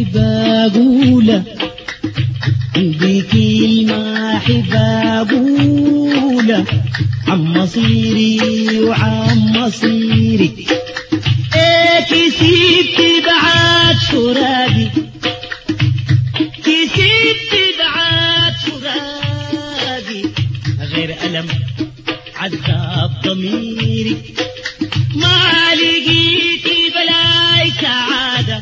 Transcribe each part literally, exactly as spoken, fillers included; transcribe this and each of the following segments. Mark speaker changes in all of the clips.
Speaker 1: أحب أقوله، عندي كلمة أحب أقوله عن مصيري وعن مصيري. إيه كسبت بعد فراقي، كسبت بعد فراقي، غير ألم عذاب ضميري. ما لقيتي بلاي سعادة،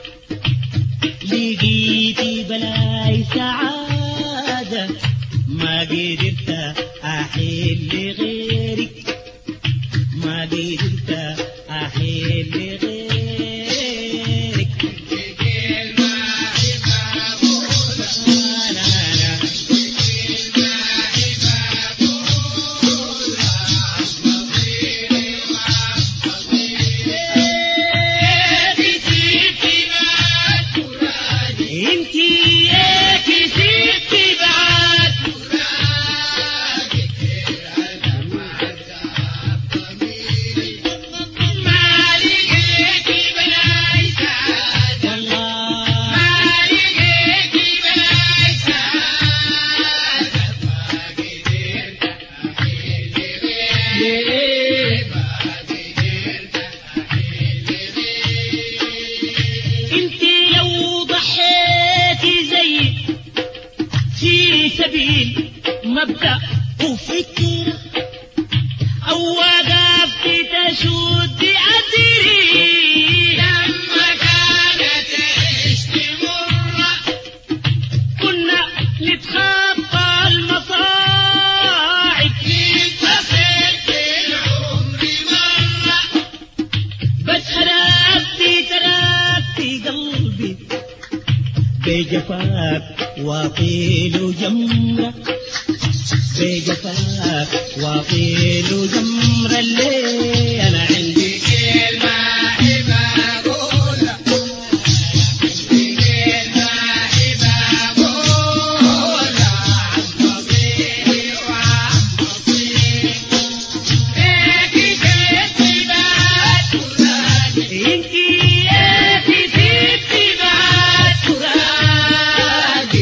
Speaker 1: لقيتي بلاي سعادة، ما قدرت أحل لغيرك، ما قدرت أحل لغيرك. مبدأ وفكر أو وقفت تشد أثري، لما كانت عشت مرة كنا نتخطى المصاعب، انتصرت العمر مرة، بس تركت تركت قلبي بجفاك واطيل جمرة، بجفاك واطيل جمرة. اللي أنا عندي كلمة أحب أقولها، عندي كلمة أحب أقولها عن مصيري وعن مصيري. إيه كسبت بعد فراقي، إنتي إيه كسبت بعد فراقي،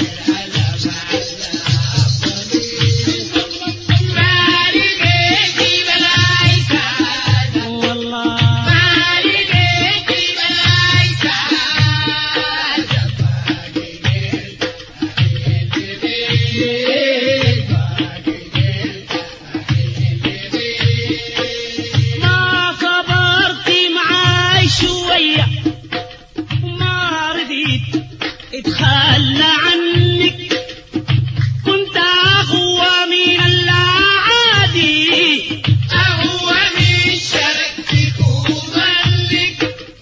Speaker 1: اتخلى عنك، كنت أقوى من العادي، أقوى من شركتك وظنك،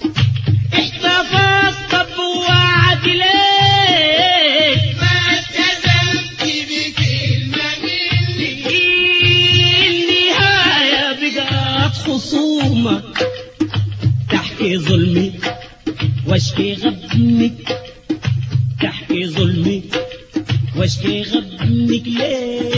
Speaker 1: احتفظت بوعد ليك، ما التزمت بكلمة منك. النهاية بقت خصومة، تحكي ظلمي واشكي غبنك، تحكي ظلمي واشكي غبنك ليه.